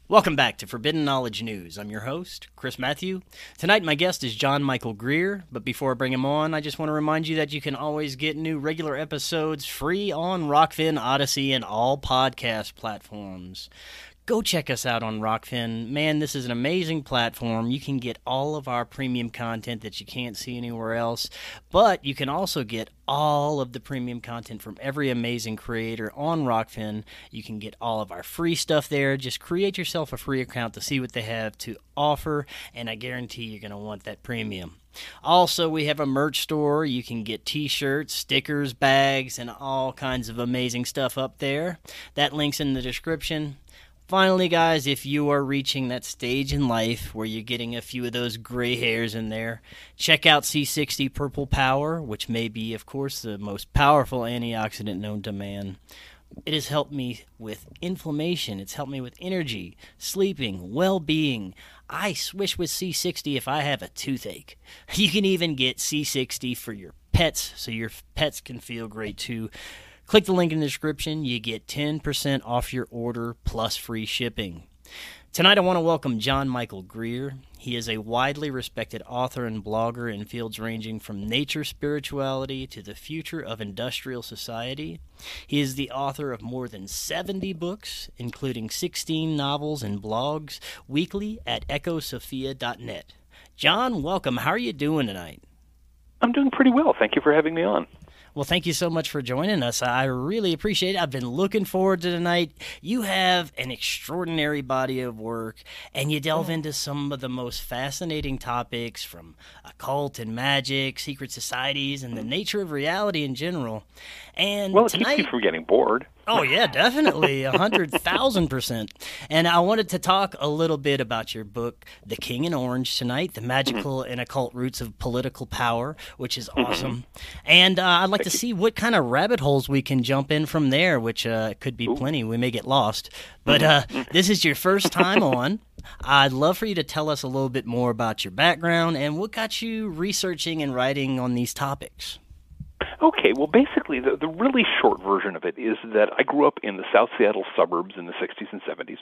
Welcome back to Forbidden Knowledge News. I'm your host, Chris Matthew. Tonight, my guest is John Michael Greer, but before I bring him on, I just want to remind you that you can always get new regular episodes free on Rockfin, Odyssey, and all podcast platforms. Go check us out on Rockfin. Man, this is an amazing platform. You can get all of our premium content that you can't see anywhere else, but you can also get all of the premium content from every amazing creator on Rockfin. You can get all of our free stuff there. Just create yourself a free account to see what they have to offer, and I guarantee you're going to want that premium. Also, we have a merch store. You can get t-shirts, stickers, bags, and all kinds of amazing stuff up there. That link's in the description. Finally, guys, if you are reaching that stage in life where you're getting a few of those gray hairs in there, check out C60 Purple Power, which may be, of course, the most powerful antioxidant known to man. It has helped me with inflammation. It's helped me with energy, sleeping, well-being. I swish with C60 if I have a toothache. You can even get C60 for your pets, so your pets can feel great too. Click the link in the description. You get 10% off your order plus free shipping. Tonight I want to welcome John Michael Greer. He is a widely respected author and blogger in fields ranging from nature spirituality to the future of industrial society. He is the author of more than 70 books, including 16 novels and blogs, weekly at echosophia.net. John, welcome. How are you doing tonight? I'm doing pretty well. Thank you for having me on. Well, thank you so much for joining us. I really appreciate it. I've been looking forward to tonight. You have an extraordinary body of work, and you delve into some of the most fascinating topics from occult and magic, secret societies, and the nature of reality in general. And well, it tonight, keeps you from getting bored. Oh, yeah, definitely, 100,000%. And I wanted to talk a little bit about your book, The King in Orange, tonight, The Magical and Occult Roots of Political Power, which is awesome. And I'd like to see what kind of rabbit holes we can jump in from there, which could be plenty. We may get lost. But this is your first time on. I'd love for you to tell us a little bit more about your background and what got you researching and writing on these topics. Okay, well, basically, the really short version of it is that I grew up in the South Seattle suburbs in the 60s and 70s.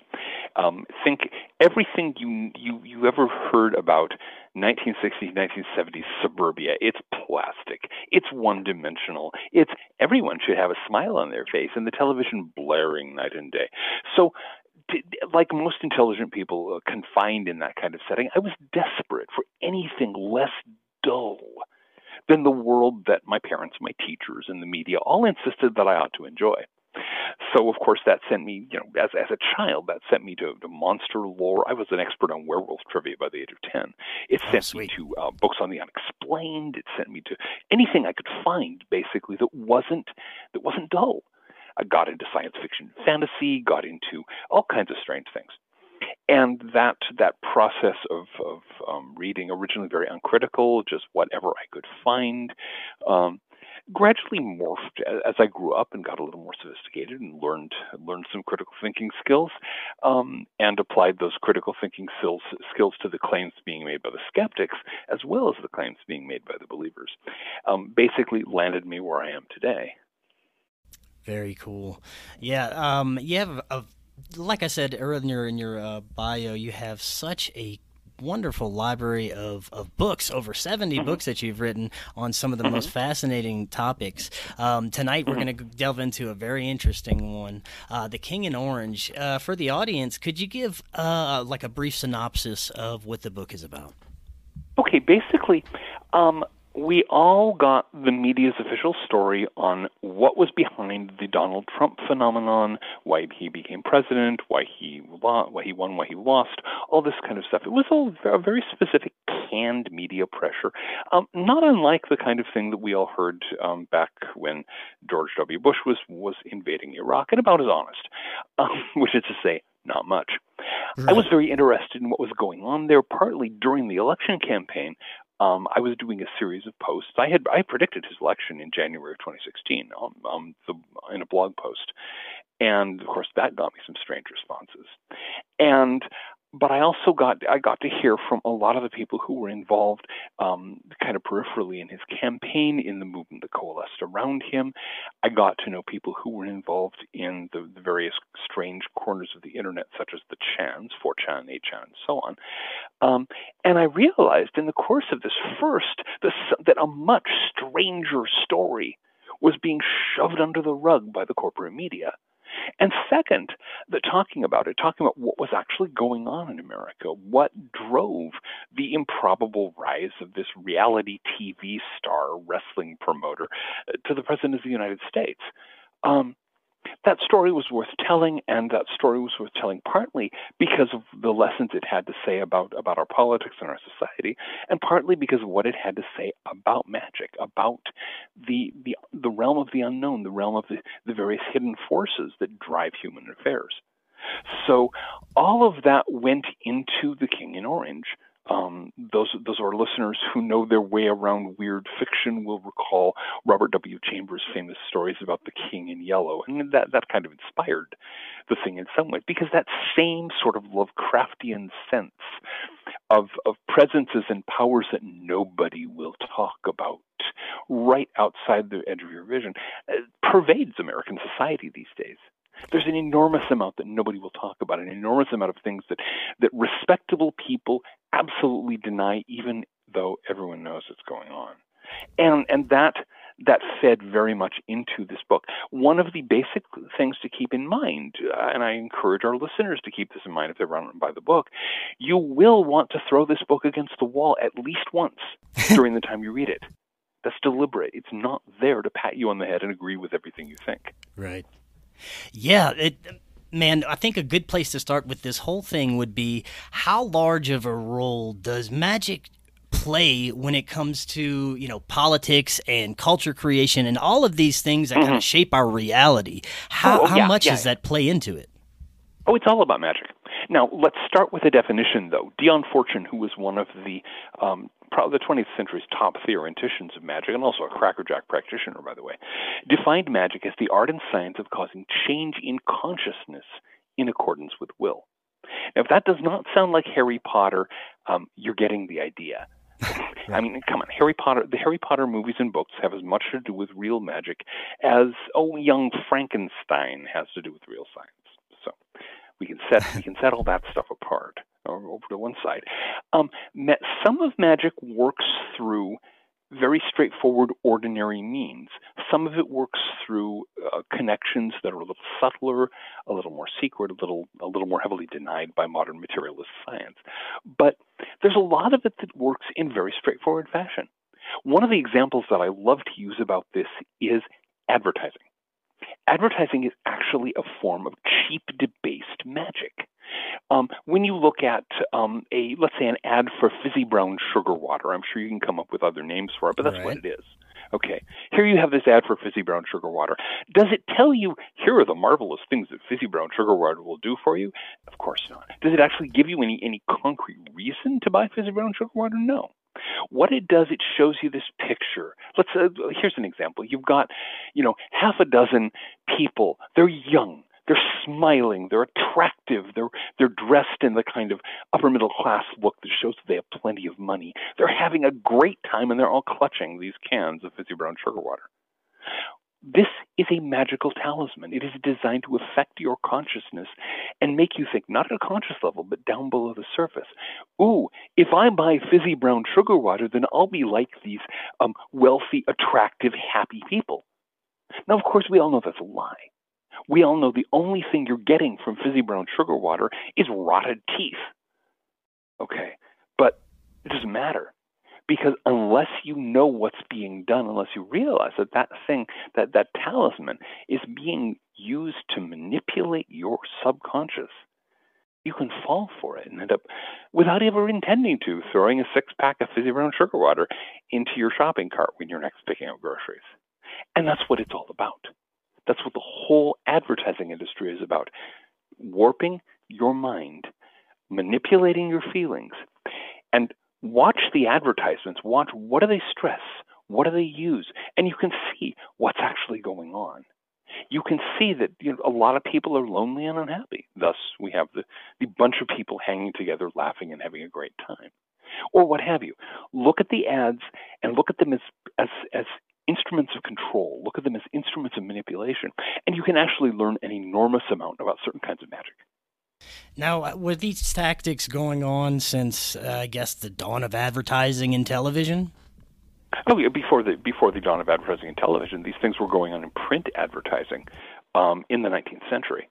Think everything you ever heard about 1960s, 1970s suburbia. It's plastic. It's one-dimensional. It's everyone should have a smile on their face, and the television blaring night and day. So, like most intelligent people confined in that kind of setting, I was desperate for anything less dull than the world that my parents, my teachers, and the media all insisted that I ought to enjoy. So, of course, that sent me, as a child, that sent me to monster lore. I was an expert on werewolf trivia by the age of 10. It sent me to books on the unexplained. It sent me to anything I could find, basically, that wasn't dull. I got into science fiction, fantasy, got into all kinds of strange things. And that process of reading, originally very uncritical, just whatever I could find, gradually morphed as I grew up and got a little more sophisticated and learned some critical thinking skills, and applied those critical thinking skills to the claims being made by the skeptics as well as the claims being made by the believers. Basically landed me where I am today. Very cool. Yeah, you have like I said earlier in your bio, you have such a wonderful library of books, over 70 books that you've written on some of the most fascinating topics. Tonight we're going to delve into a very interesting one, The King in Orange. For the audience, could you give like a brief synopsis of what the book is about? Okay, basically, we all got the media's official story on what was behind the Donald Trump phenomenon, why he became president, why he won, why he lost, all this kind of stuff. It was all a very specific canned media pressure, not unlike the kind of thing that we all heard back when George W. Bush was invading Iraq, and about as honest, which is to say, not much. Right. I was very interested in what was going on there, partly during the election campaign. I was doing a series of posts. I predicted his election in January of 2016 in a blog post, and of course that got me some strange responses. And but I also got to hear from a lot of the people who were involved, kind of peripherally in his campaign, in the movement that coalesced around him. I got to know people who were involved in the various strange corners of the internet, such as the Chans, 4chan, 8chan, and so on. And I realized in the course of this that a much stranger story was being shoved under the rug by the corporate media. And second, that talking about what was actually going on in America, what drove the improbable rise of this reality TV star wrestling promoter to the President of the United States. That story was worth telling, and that story was worth telling partly because of the lessons it had to say about our politics and our society, and partly because of what it had to say about magic, about the realm of the unknown, the realm of the various hidden forces that drive human affairs. So all of that went into The King in Orange. Those are listeners who know their way around weird fiction will recall Robert W. Chambers' famous stories about the King in Yellow, and that kind of inspired the thing in some way, because that same sort of Lovecraftian sense of presences and powers that nobody will talk about right outside the edge of your vision pervades American society these days. There's an enormous amount that nobody will talk about, an enormous amount of things that respectable people absolutely deny, even though everyone knows it's going on. And that fed very much into this book. One of the basic things to keep in mind, and I encourage our listeners to keep this in mind if they're run by the book, you will want to throw this book against the wall at least once during the time you read it. That's deliberate. It's not there to pat you on the head and agree with everything you think. Right. Yeah, man, I think a good place to start with this whole thing would be, how large of a role does magic play when it comes to, politics and culture creation and all of these things that kind of shape our reality? How much does that play into it? Oh, it's all about magic. Now, let's start with a definition, though. Dion Fortune, who was one of the probably the 20th century's top theoreticians of magic, and also a crackerjack practitioner, by the way, defined magic as the art and science of causing change in consciousness in accordance with will. Now, if that does not sound like Harry Potter, you're getting the idea. I mean, come on, the Harry Potter movies and books have as much to do with real magic as, young Frankenstein has to do with real science. So we can set all that stuff apart over to one side. Some of magic works through very straightforward, ordinary means. Some of it works through connections that are a little subtler, a little more secret, a little more heavily denied by modern materialist science. But there's a lot of it that works in very straightforward fashion. One of the examples that I love to use about this is advertising. Advertising is actually a form of cheap, debased magic. When you look at let's say an ad for fizzy brown sugar water, I'm sure you can come up with other names for it, but that's what it is. Okay, here you have this ad for fizzy brown sugar water. Does it tell you, here are the marvelous things that fizzy brown sugar water will do for you? Of course not. Does it actually give you any concrete reason to buy fizzy brown sugar water? No. What it does, it shows you this picture. Here's an example. You've got, half a dozen people. They're young. They're smiling. They're attractive. They're dressed in the kind of upper middle class look that shows that they have plenty of money. They're having a great time, and they're all clutching these cans of fizzy brown sugar water. This is a magical talisman. It is designed to affect your consciousness and make you think, not at a conscious level, but down below the surface. Ooh, if I buy fizzy brown sugar water, then I'll be like these wealthy, attractive, happy people. Now, of course, we all know that's a lie. We all know the only thing you're getting from fizzy brown sugar water is rotted teeth. Okay, but it doesn't matter. Because unless you know what's being done, unless you realize that thing, that talisman is being used to manipulate your subconscious, you can fall for it and end up, without ever intending to, throwing a 6-pack of fizzy brown sugar water into your shopping cart when you're next picking up groceries. And that's what it's all about. That's what the whole advertising industry is about. Warping your mind, manipulating your feelings, and watch the advertisements. Watch, what do they stress? What do they use? And you can see what's actually going on. You can see that a lot of people are lonely and unhappy. Thus, we have the bunch of people hanging together, laughing and having a great time, or what have you. Look at the ads and look at them as instruments of control. Look at them as instruments of manipulation, and you can actually learn an enormous amount about certain kinds of magic. Now, were these tactics going on since, I guess, the dawn of advertising and television? Oh yeah, before the dawn of advertising and television, these things were going on in print advertising in the 19th century.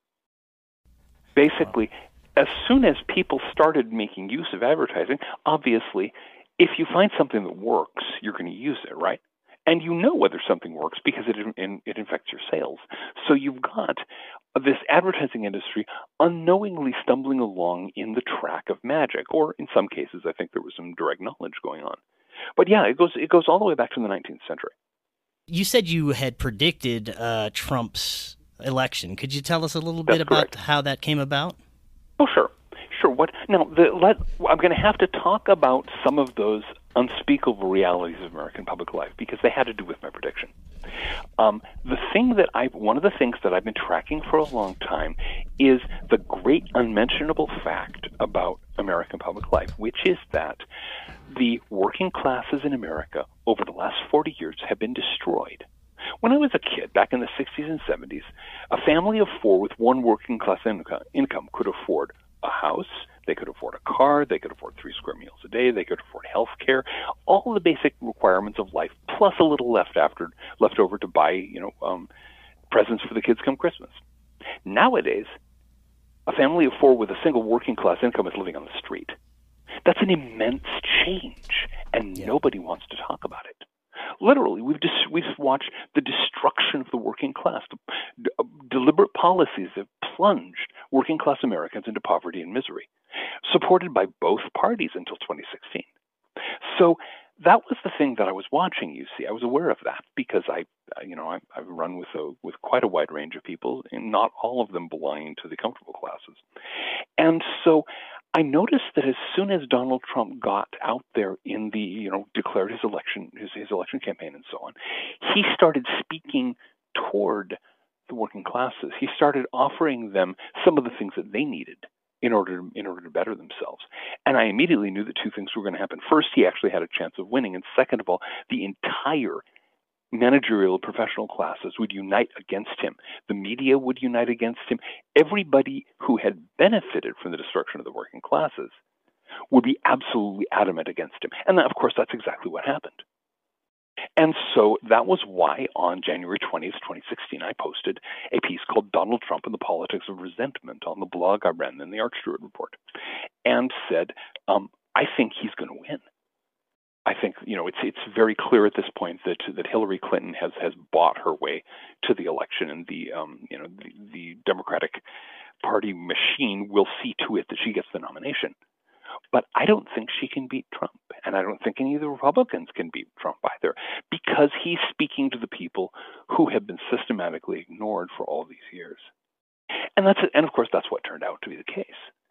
Basically, as soon as people started making use of advertising, obviously, if you find something that works, you're going to use it, right? And you know whether something works because it affects your sales. So you've got this advertising industry unknowingly stumbling along in the track of magic, or in some cases, I think there was some direct knowledge going on. But yeah, it goes all the way back to the 19th century. You said you had predicted Trump's election. Could you tell us a little That's bit about correct. how that came about? Oh, sure. What now? I'm going to have to talk about some of those unspeakable realities of American public life because they had to do with my prediction. One of the things that I've been tracking for a long time is the great unmentionable fact about American public life, which is that the working classes in America over the last 40 years have been destroyed. When I was a kid, back in the 60s and 70s, a family of four with one working class income could afford a house, they could afford a car, they could afford 3 square meals a day, they could afford health care, all the basic requirements of life, plus a little left over to buy, presents for the kids come Christmas. Nowadays, a family of four with a single working class income is living on the street. That's an immense change, and nobody wants to talk about it. Literally, we've watched the destruction of the working class. Deliberate policies have plunged working class Americans into poverty and misery, supported by both parties until 2016. So that was the thing that I was watching. You see, I was aware of that because I've run with quite a wide range of people, and not all of them belonging to the comfortable classes. And so I noticed that as soon as Donald Trump got out there in the, declared his election campaign and so on, he started speaking toward the working classes. He started offering them some of the things that they needed in order to better themselves. And I immediately knew that two things were going to happen. First, he actually had a chance of winning. And second of all, the entire managerial professional classes would unite against him. The media would unite against him. Everybody who had benefited from the destruction of the working classes would be absolutely adamant against him. And of course, that's exactly what happened. And so that was why on January 20th, 2016, I posted a piece called Donald Trump and the Politics of Resentment on the blog I ran in the Archstewart Report, and said, I think he's going to win. I think it's very clear at this point that Hillary Clinton has bought her way to the election, and the Democratic Party machine will see to it that she gets the nomination. But I don't think she can beat Trump, and I don't think any of the Republicans can beat Trump either, because he's speaking to the people who have been systematically ignored for all these years. And of course that's what turned out to be the case.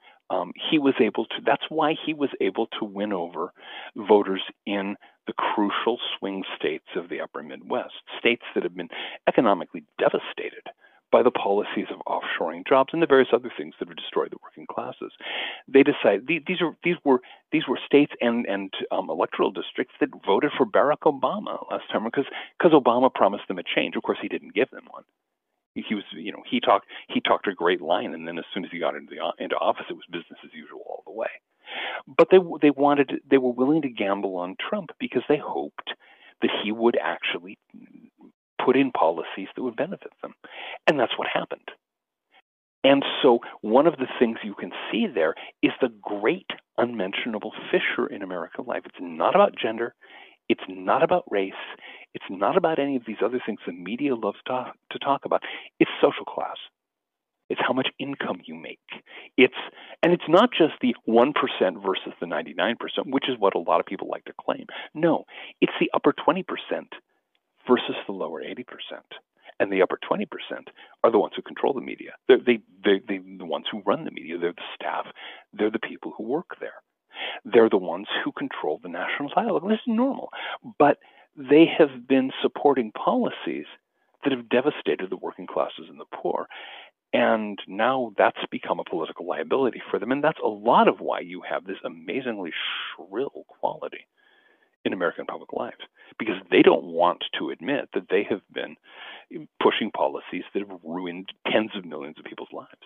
That's why he was able to win over voters in the crucial swing states of the upper Midwest, states that have been economically devastated by the policies of offshoring jobs and the various other things that have destroyed the working classes. They decided these were states and electoral districts that voted for Barack Obama last time because Obama promised them a change. Of course, he didn't give them one. He talked a great line, and then as soon as he got into office, it was business as usual all the way. But they were willing to gamble on Trump because they hoped that he would actually put in policies that would benefit them, and that's what happened. And so one of the things you can see there is the great unmentionable fissure in American life. It's not about gender. It's not about race. It's not about any of these other things the media loves to talk about. It's social class. It's how much income you make. It's not just the 1% versus the 99%, which is what a lot of people like to claim. No, it's the upper 20% versus the lower 80%. And the upper 20% are the ones who control the media. They're the ones who run the media. They're the staff. They're the people who work there. They're the ones who control the national dialogue. This is normal. But they have been supporting policies that have devastated the working classes and the poor. And now that's become a political liability for them. And that's a lot of why you have this amazingly shrill quality in American public life, because they don't want to admit that they have been pushing policies that have ruined tens of millions of people's lives.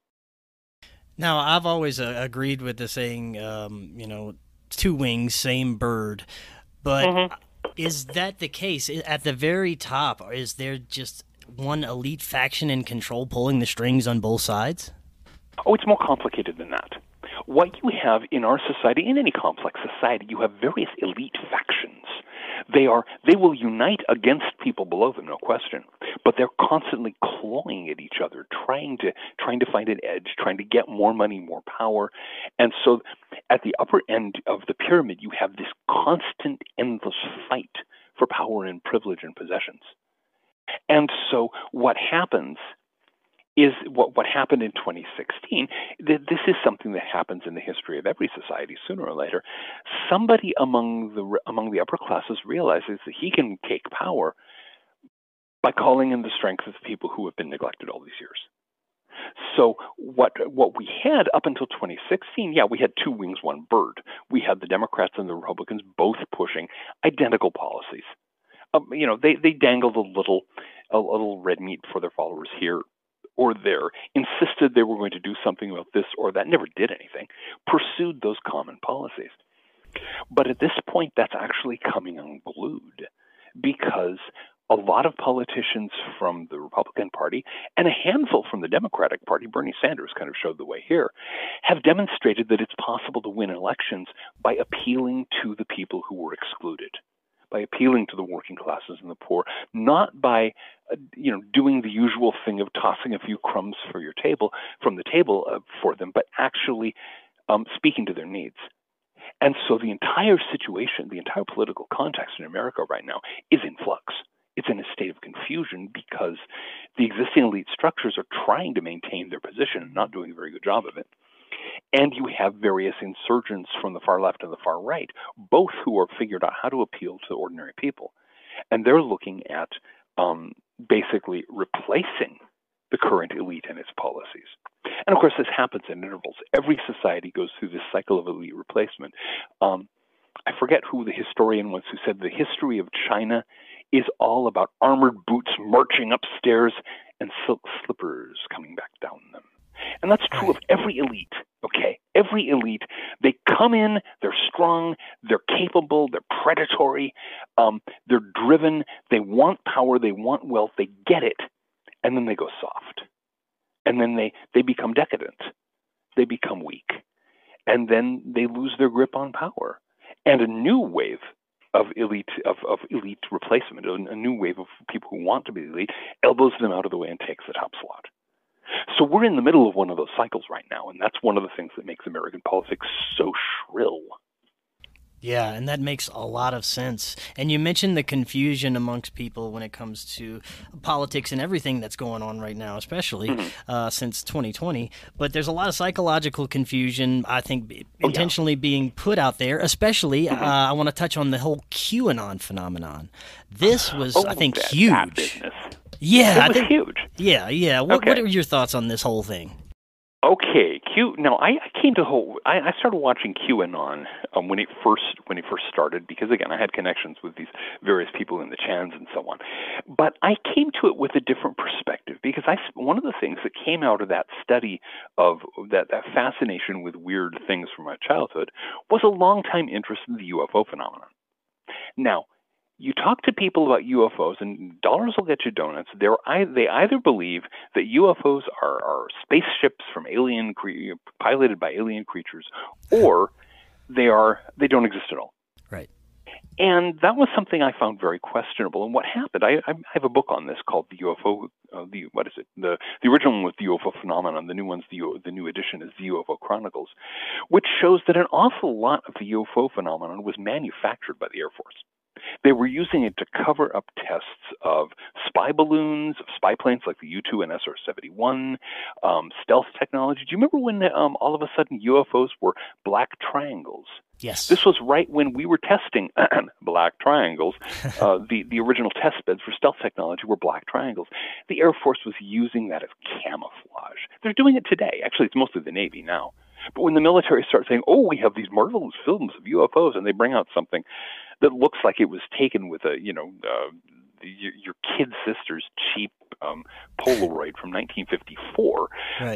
Now, I've always agreed with the saying, two wings, same bird. But is that the case? At the very top, is there just one elite faction in control pulling the strings on both sides? Oh, it's more complicated than that. What you have in our society, in any complex society, you have various elite factions. They will unite against people below them, no question, but they're constantly clawing at each other, trying to find an edge, trying to get more money, more power. And so at the upper end of the pyramid, you have this constant, endless fight for power and privilege and possessions. And so what happens is what happened in 2016. This is something that happens in the history of every society sooner or later. Somebody among the upper classes realizes that he can take power by calling in the strength of the people who have been neglected all these years. So what we had up until 2016, we had two wings, one bird. We had the Democrats and the Republicans both pushing identical policies. They dangled a little red meat for their followers here or there, insisted they were going to do something about this or that, never did anything, pursued those common policies. But at this point, that's actually coming unglued, because a lot of politicians from the Republican Party and a handful from the Democratic Party, Bernie Sanders kind of showed the way here, have demonstrated that it's possible to win elections by appealing to the people who were excluded, by appealing to the working classes and the poor, not by doing the usual thing of tossing a few crumbs from the table for them, but actually speaking to their needs. And so the entire situation, the entire political context in America right now is in flux. It's in a state of confusion because the existing elite structures are trying to maintain their position and not doing a very good job of it. And you have various insurgents from the far left and the far right, both who are figured out how to appeal to ordinary people. And they're looking at basically replacing the current elite and its policies. And of course, this happens in intervals. Every society goes through this cycle of elite replacement. I forget who the historian was who said the history of China is all about armored boots marching upstairs and silk slippers coming back down them. And that's true of every elite, okay? Every elite, they come in, they're strong, they're capable, they're predatory, they're driven, they want power, they want wealth, they get it, and then they go soft. And then they become decadent. They become weak. And then they lose their grip on power. And a new wave of elite replacement, a new wave of people who want to be elite, elbows them out of the way and takes the top slot. So we're in the middle of one of those cycles right now, and that's one of the things that makes American politics so shrill. Yeah, and that makes a lot of sense. And you mentioned the confusion amongst people when it comes to politics and everything that's going on right now, especially since 2020. But there's a lot of psychological confusion, I think, intentionally being put out there, especially I want to touch on the whole QAnon phenomenon. This was, I think, huge. That business. Yeah, it was huge. Yeah. What are your thoughts on this whole thing? Okay, Now, I started watching QAnon when it first started, because again, I had connections with these various people in the chans and so on. But I came to it with a different perspective, because one of the things that came out of that study of that fascination with weird things from my childhood was a long-time interest in the UFO phenomenon. Now, you talk to people about UFOs, and dollars will get you donuts. They either believe that UFOs are spaceships from piloted by alien creatures, or they don't exist at all. Right. And that was something I found very questionable. And what happened? I have a book on this called the UFO. The original one was the UFO Phenomenon. The new one's the new edition is the UFO Chronicles, which shows that an awful lot of the UFO phenomenon was manufactured by the Air Force. They were using it to cover up tests of spy balloons, of spy planes like the U-2 and SR-71, stealth technology. Do you remember when all of a sudden UFOs were black triangles? Yes. This was right when we were testing black triangles. The original test beds for stealth technology were black triangles. The Air Force was using that as camouflage. They're doing it today. Actually, it's mostly the Navy now. But when the military starts saying, oh, we have these marvelous films of UFOs, and they bring out something that looks like it was taken with your kid sister's cheap Polaroid from 1954. Right.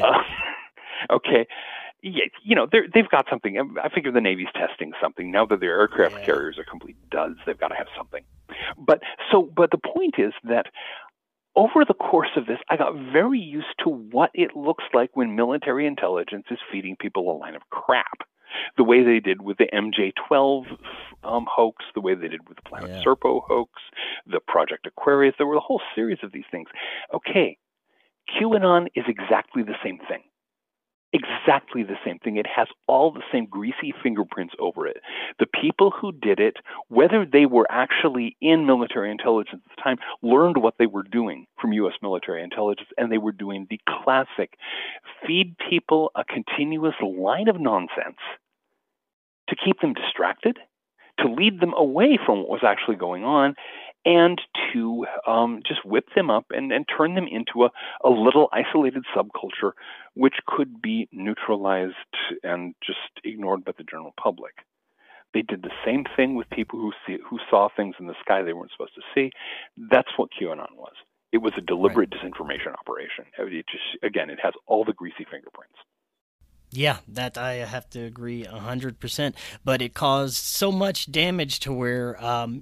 Okay. Yeah, they've got something. I figure the Navy's testing something. Now that their aircraft carriers are complete duds, they've got to have something. But the point is that over the course of this, I got very used to what it looks like when military intelligence is feeding people a line of crap. The way they did with the MJ-12 hoax, the way they did with the Planet Serpo hoax, the Project Aquarius. There were a whole series of these things. Okay, QAnon is exactly the same thing. Exactly the same thing. It has all the same greasy fingerprints over it. The people who did it, whether they were actually in military intelligence at the time, learned what they were doing from U.S. military intelligence, and they were doing the classic feed people a continuous line of nonsense to keep them distracted, to lead them away from what was actually going on, and to just whip them up and turn them into a little isolated subculture which could be neutralized and just ignored by the general public. They did the same thing with people who saw things in the sky they weren't supposed to see. That's what QAnon was. It was a deliberate disinformation operation. It has all the greasy fingerprints. Yeah, that I have to agree 100%. But it caused so much damage to where,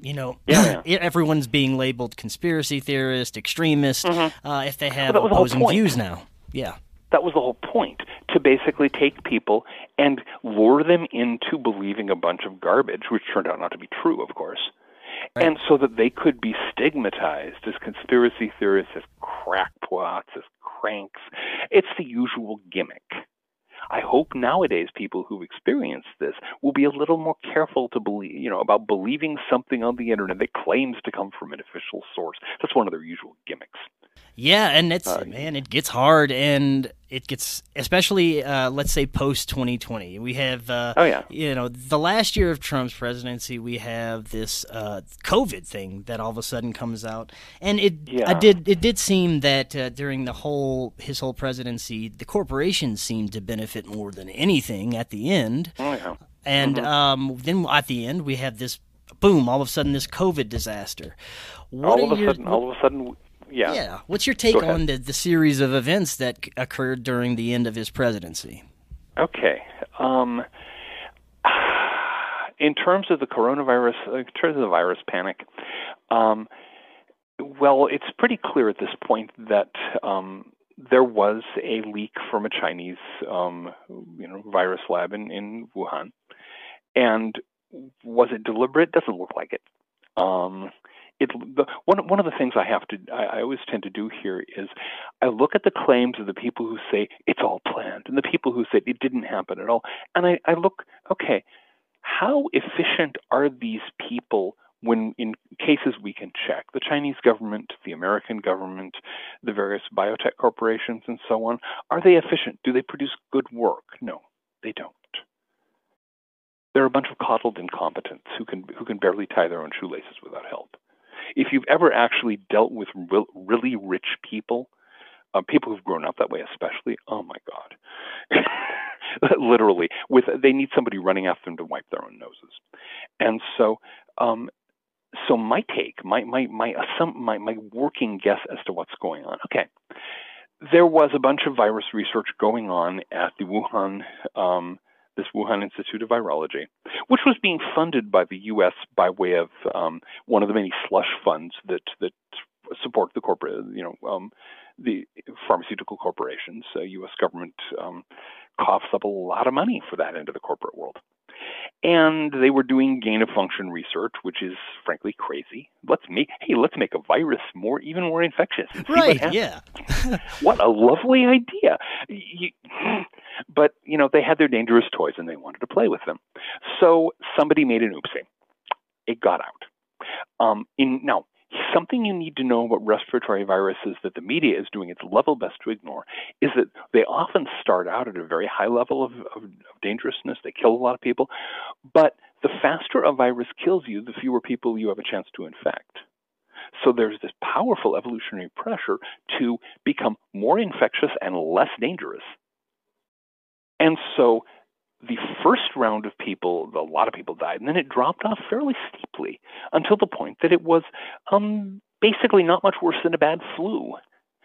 everyone's being labeled conspiracy theorist, extremist, if they have opposing views now. Yeah. That was the whole point, to basically take people and lure them into believing a bunch of garbage, which turned out not to be true, of course, and so that they could be stigmatized as conspiracy theorists, as crackpots, as cranks. It's the usual gimmick. I hope nowadays people who've experienced this will be a little more careful to believe, about believing something on the internet that claims to come from an official source. That's one of their usual gimmicks. Yeah, and it gets hard, and it gets, especially, let's say, post-2020. We have, the last year of Trump's presidency, we have this COVID thing that all of a sudden comes out, and it did seem that during his whole presidency, the corporations seemed to benefit more than anything at the end. Oh, yeah. And then at the end, we have this, boom, all of a sudden, this COVID disaster. All of a sudden... Yeah. What's your take on the series of events that occurred during the end of his presidency? Okay. In terms of the coronavirus, in terms of the virus panic, well, it's pretty clear at this point that there was a leak from a Chinese, virus lab in Wuhan. And was it deliberate? Doesn't look like it. One of the things I always tend to do here is I look at the claims of the people who say it's all planned and the people who say it didn't happen at all. And I look, okay, how efficient are these people when in cases we can check? The Chinese government, the American government, the various biotech corporations and so on, are they efficient? Do they produce good work? No, they don't. They're a bunch of coddled incompetents who can barely tie their own shoelaces without help. If you've ever actually dealt with really rich people, people who've grown up that way especially, oh my God. Literally, they need somebody running after them to wipe their own noses. And so my take, my working guess as to what's going on. Okay, there was a bunch of virus research going on at the this Wuhan Institute of Virology, which was being funded by the U.S. by way of one of the many slush funds that support the corporate, the pharmaceutical corporations. U.S. government coughs up a lot of money for that end of the corporate world. And they were doing gain-of-function research, which is frankly crazy. Let's make a virus even more infectious. Right? Yeah. What a lovely idea! But they had their dangerous toys, and they wanted to play with them. So somebody made an oopsie. It got out. Now, something you need to know about respiratory viruses that the media is doing its level best to ignore is that they often start out at a very high level of dangerousness. They kill a lot of people. But the faster a virus kills you, the fewer people you have a chance to infect. So there's this powerful evolutionary pressure to become more infectious and less dangerous. And so the first round of people, a lot of people died, and then it dropped off fairly steeply until the point that it was basically not much worse than a bad flu.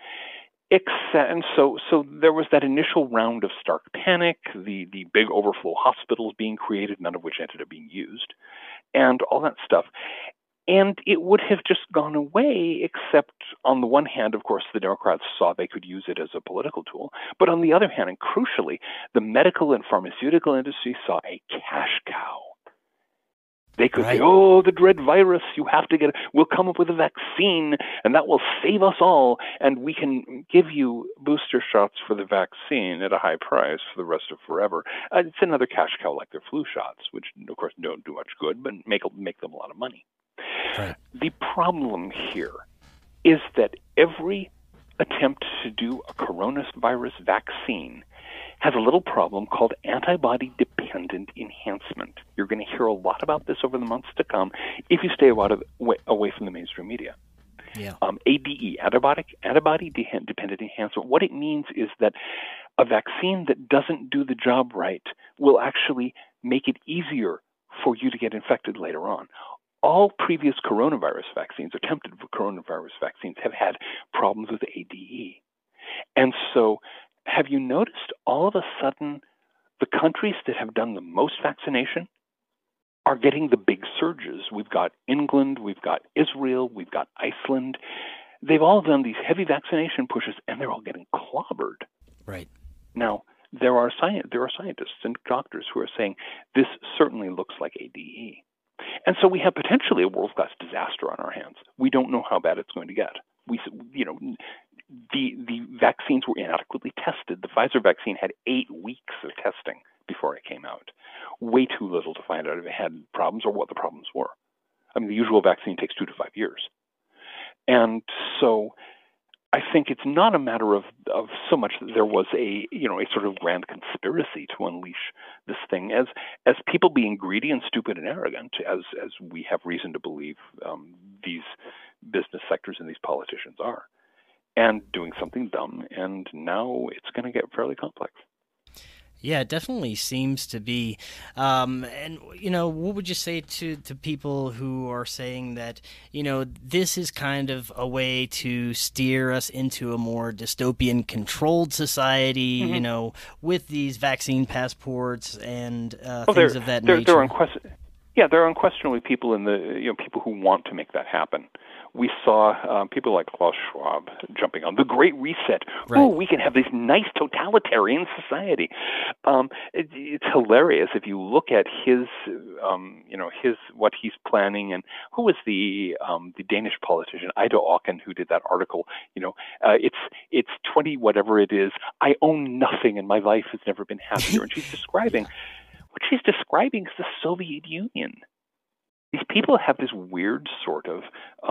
And so there was that initial round of stark panic, the big overflow hospitals being created, none of which ended up being used, and all that stuff. And it would have just gone away, except on the one hand, of course, the Democrats saw they could use it as a political tool. But on the other hand, and crucially, the medical and pharmaceutical industry saw a cash cow. They could say, oh, the dread virus, you have to get it. We'll come up with a vaccine, and that will save us all. And we can give you booster shots for the vaccine at a high price for the rest of forever. It's another cash cow like their flu shots, which, of course, don't do much good, but make them a lot of money. Right. The problem here is that every attempt to do a coronavirus vaccine has a little problem called antibody-dependent enhancement. You're going to hear a lot about this over the months to come if you stay away from the mainstream media. Yeah. ADE, antibody-dependent enhancement. What it means is that a vaccine that doesn't do the job right will actually make it easier for you to get infected later on. All previous coronavirus vaccines, attempted coronavirus vaccines, have had problems with ADE. And so have you noticed all of a sudden the countries that have done the most vaccination are getting the big surges? We've got England, we've got Israel, we've got Iceland. They've all done these heavy vaccination pushes, and they're all getting clobbered. Right. Now, there are scientists and doctors who are saying this certainly looks like ADE. And so we have potentially a world-class disaster on our hands. We don't know how bad it's going to get. The vaccines were inadequately tested. The Pfizer vaccine had 8 weeks of testing before it came out. Way too little to find out if it had problems or what the problems were. I mean, the usual vaccine takes 2 to 5 years. And so I think it's not a matter of so much that there was a sort of grand conspiracy to unleash this thing as people being greedy and stupid and arrogant, as we have reason to believe these business sectors and these politicians are, and doing something dumb. And now it's going to get fairly complex. Yeah, it definitely seems to be. And, what would you say to people who are saying that, this is kind of a way to steer us into a more dystopian controlled society, Mm-hmm. With these vaccine passports and things of that nature? There are unquestionably people people who want to make that happen. We saw people like Klaus Schwab jumping on the Great Reset. Right. Oh, we can have this nice totalitarian society. It's hilarious if you look at his what he's planning. And who was the Danish politician Ida Auken who did that article? It's 20 whatever it is. I own nothing, and my life has never been happier. And she's describing. What she's describing is the Soviet Union. These people have this weird sort of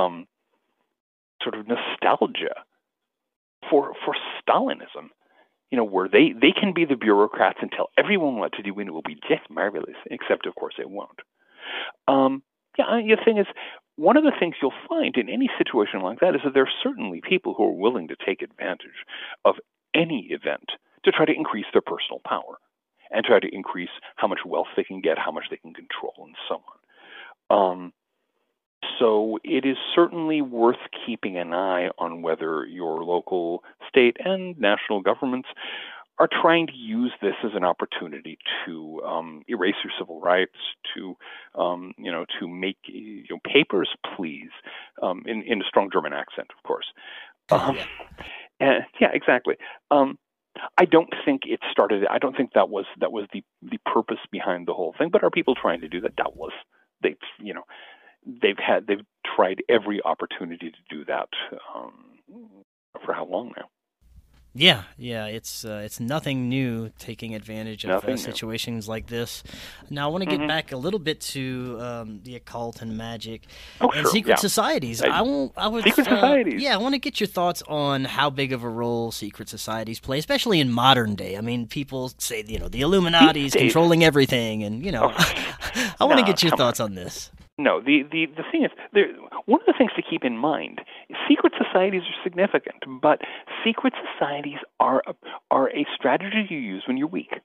nostalgia for Stalinism, where they can be the bureaucrats and tell everyone what to do, and it will be just marvelous. Except, of course, it won't. The thing is, one of the things you'll find in any situation like that is that there are certainly people who are willing to take advantage of any event to try to increase their personal power and try to increase how much wealth they can get, how much they can control, and so on. So it is certainly worth keeping an eye on whether your local, state, and national governments are trying to use this as an opportunity to erase your civil rights, to make papers, please, in a strong German accent, of course. Exactly. I don't think it started. I don't think that was the purpose behind the whole thing. But are people trying to do that? Doubtless. They've tried every opportunity to do that. For how long now? Yeah, it's nothing new taking advantage of Nothing new. situations like this. Now, I want to get Hmm. back a little bit to the occult and magic Oh, and sure, secret yeah. societies. Uh, Secret societies. Yeah, I want to get your thoughts on how big of a role secret societies play, especially in modern day. I mean, people say the Illuminati These is days, controlling everything, and oh, I want to no, get your come on. thoughts on this. No, the thing is, one of the things to keep in mind, secret societies are significant, but secret societies are a strategy you use when you're weak.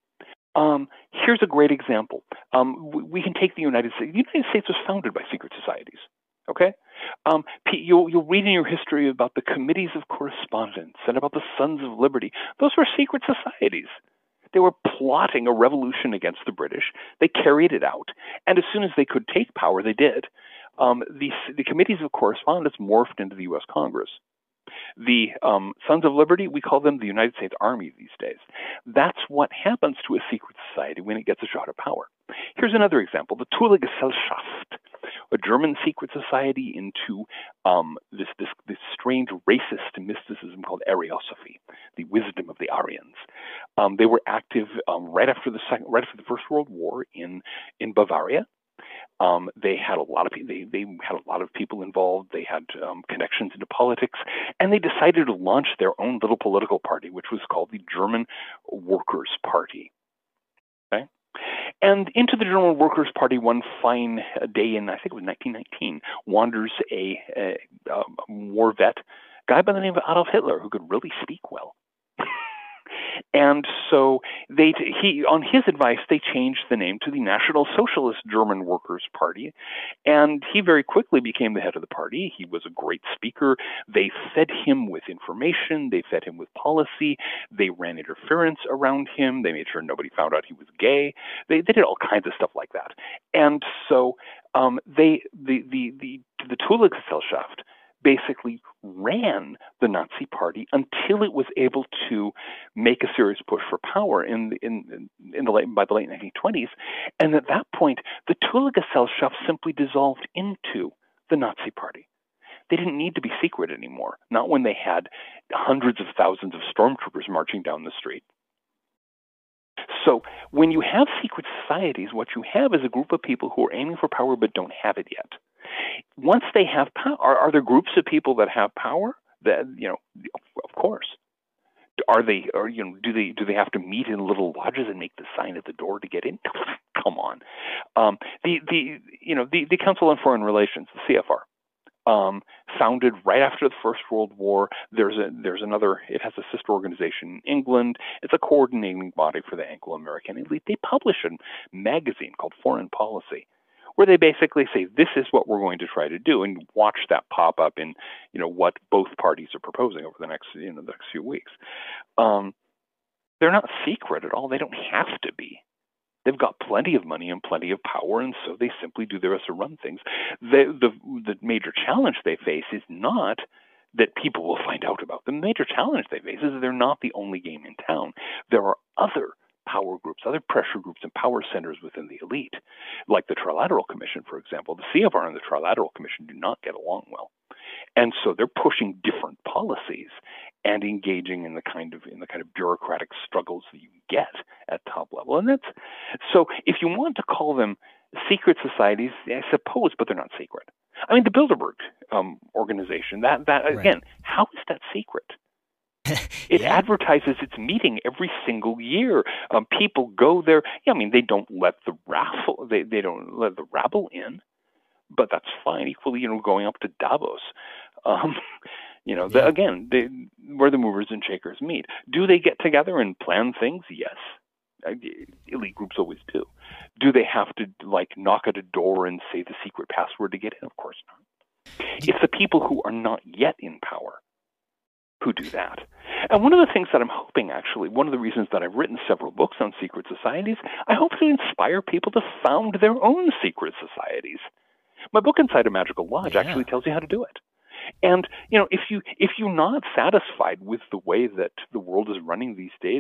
Here's a great example. We can take the United States. The United States was founded by secret societies. Okay, you'll read in your history about the committees of correspondence and about the Sons of Liberty. Those were secret societies. They were plotting a revolution against the British. They carried it out, and as soon as they could take power, they did. The committees of correspondence morphed into the U.S. Congress. The Sons of Liberty, we call them the United States Army these days. That's what happens to a secret society when it gets a shot of power. Here's another example: the Thule Gesellschaft, a German secret society into this strange racist mysticism called Ariosophy, the wisdom of the Aryans. They were active right after the First World War in Bavaria. They had a lot of they had a lot of people involved. They had connections into politics, and they decided to launch their own little political party, which was called the German Workers' Party. Okay? And into the German Workers' Party one fine day in, I think it was 1919, wanders a war vet, guy by the name of Adolf Hitler, who could really speak well. And so on his advice, they changed the name to the National Socialist German Workers' Party, and he very quickly became the head of the party. He was a great speaker. They fed him with information. They fed him with policy. They ran interference around him. They made sure nobody found out he was gay. They did all kinds of stuff like that. And so the Thule Gesellschaft basically ran the Nazi Party until it was able to make a serious push for power by the late 1920s. And at that point, the Thule Gesellschaft simply dissolved into the Nazi Party. They didn't need to be secret anymore, not when they had hundreds of thousands of stormtroopers marching down the street. So when you have secret societies, what you have is a group of people who are aiming for power but don't have it yet. Once they have power, are there groups of people that have power? That of course. Are they? Or do they have to meet in little lodges and make the sign at the door to get in? Come on. The Council on Foreign Relations, the CFR, founded right after the First World War. There's another. It has a sister organization in England. It's a coordinating body for the Anglo-American elite. They publish a magazine called Foreign Policy, where they basically say, this is what we're going to try to do, and watch that pop up in, what both parties are proposing over the next few weeks. They're not secret at all. They don't have to be. They've got plenty of money and plenty of power, and so they simply do their best to run things. The major challenge they face is not that people will find out about them. The major challenge they face is that they're not the only game in town. There are other power groups, other pressure groups and power centers within the elite, like the Trilateral Commission, for example. The CFR and the Trilateral Commission do not get along well, and so they're pushing different policies and engaging in the kind of bureaucratic struggles that you get at top level. And that's so. If you want to call them secret societies, I suppose, but they're not secret. I mean, the Bilderberg organization. That Right. Again, how is that secret? It Yeah. advertises its meeting every single year. People go there. Yeah, I mean, they don't let the raffle. They don't let the rabble in, but that's fine. Equally, going up to Davos. Yeah. Where the movers and shakers meet. Do they get together and plan things? Yes. Elite groups always do. Do they have to knock at a door and say the secret password to get in? Of course not. It's the people who are not yet in power who do that. And one of the things that I'm hoping, actually, one of the reasons that I've written several books on secret societies, I hope to inspire people to found their own secret societies. My book, Inside a Magical Lodge, actually tells you how to do it. And if you're not satisfied with the way that the world is running these days,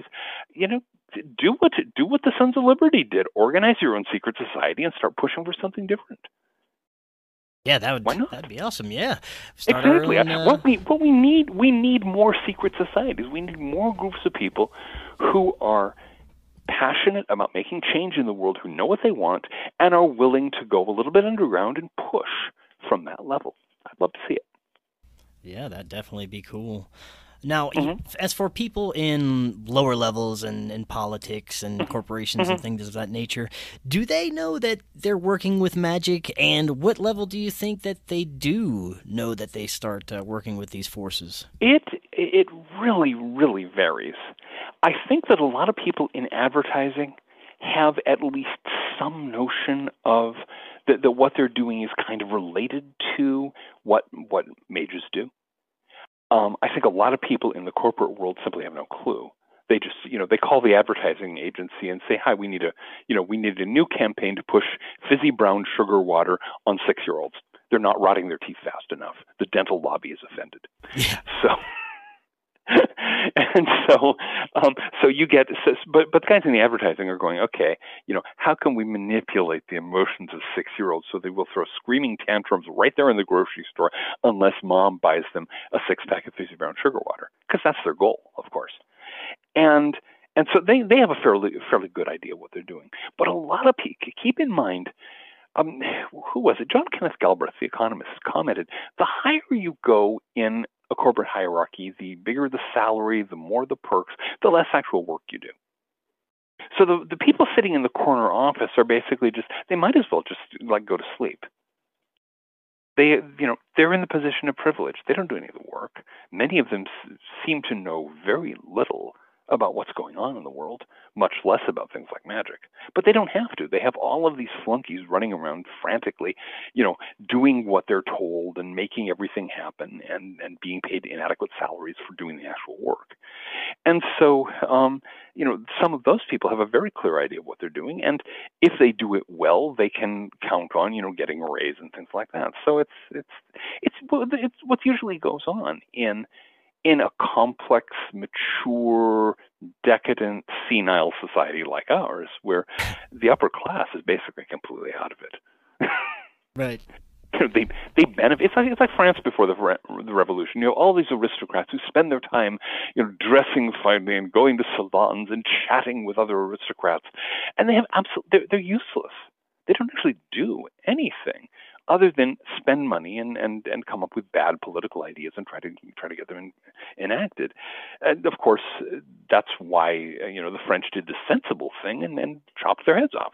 do what the Sons of Liberty did. Organize your own secret society and start pushing for something different. Yeah, Why not? that'd be awesome. Yeah, start our Exactly. own. What we need more secret societies. We need more groups of people who are passionate about making change in the world, who know what they want, and are willing to go a little bit underground and push from that level. I'd love to see it. Yeah, that'd definitely be cool. Now, Hmm. as for people in lower levels and in politics and corporations Hmm. and things of that nature, do they know that they're working with magic? And what level do you think that they do know that they start working with these forces? It really, really varies. I think that a lot of people in advertising have at least some notion of that what they're doing is kind of related to what mages do. I think a lot of people in the corporate world simply have no clue. They just, they call the advertising agency and say, "Hi, we need a new campaign to push fizzy brown sugar water on 6-year-olds. They're not rotting their teeth fast enough. The dental lobby is offended." Yeah. So, and so you get, but the guys in the advertising are going, okay, how can we manipulate the emotions of 6-year-olds so they will throw screaming tantrums right there in the grocery store unless mom buys them a 6-pack of fizzy brown sugar water, because that's their goal, of course. And and so they have a fairly good idea what they're doing. But a lot of people, keep in mind, um, who was it? John Kenneth Galbraith, the economist, commented, the higher you go in a corporate hierarchy, the bigger the salary, the more the perks, the less actual work you do. So the people sitting in the corner office are basically they might as well just like go to sleep. They're in the position of privilege. They don't do any of the work. Many of them seem to know very little about what's going on in the world, much less about things like magic. But they don't have to. They have all of these flunkies running around frantically, doing what they're told and making everything happen and being paid inadequate salaries for doing the actual work. And so, some of those people have a very clear idea of what they're doing, and if they do it well, they can count on, getting a raise and things like that. So it's what usually goes on in a complex, mature, decadent, senile society like ours, where the upper class is basically completely out of it. Right. They benefit. It's like France before the revolution. All these aristocrats who spend their time, dressing finely and going to salons and chatting with other aristocrats, and they have they're useless. They don't actually do anything other than spend money and come up with bad political ideas and try to get them enacted. And of course, that's why the French did the sensible thing and chopped their heads off.